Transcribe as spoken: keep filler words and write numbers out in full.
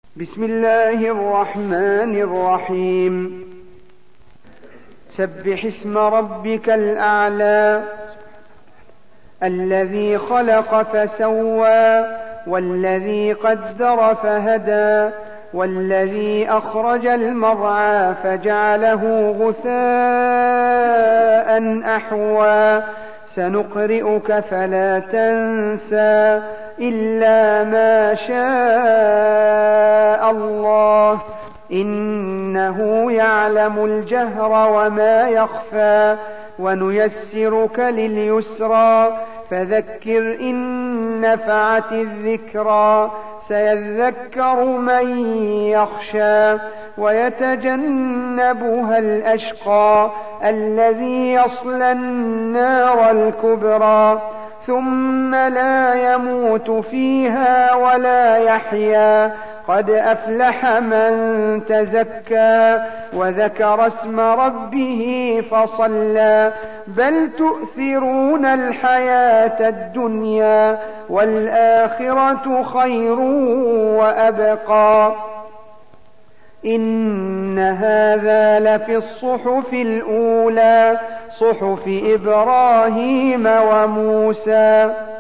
بسم الله الرحمن الرحيم. سبح اسم ربك الأعلى الذي خلق فسوى والذي قدر فهدى والذي أخرج المرعى فجعله غثاء أحوى سنقرئك فلا تنسى إلا ما شاء الله إنه يعلم الجهر وما يخفى ونيسرك لليسرى فذكر إن نفعت الذكرى سيذكر من يخشى ويتجنبها الأشقى الذي يصلى النار الكبرى ثم لا يموت فيها ولا يحيا قد أفلح من تزكى وذكر اسم ربه فصلى بل تؤثرون الحياة الدنيا والآخرة خير وأبقى إن هذا لفي الصحف الأولى صحف إبراهيم وموسى.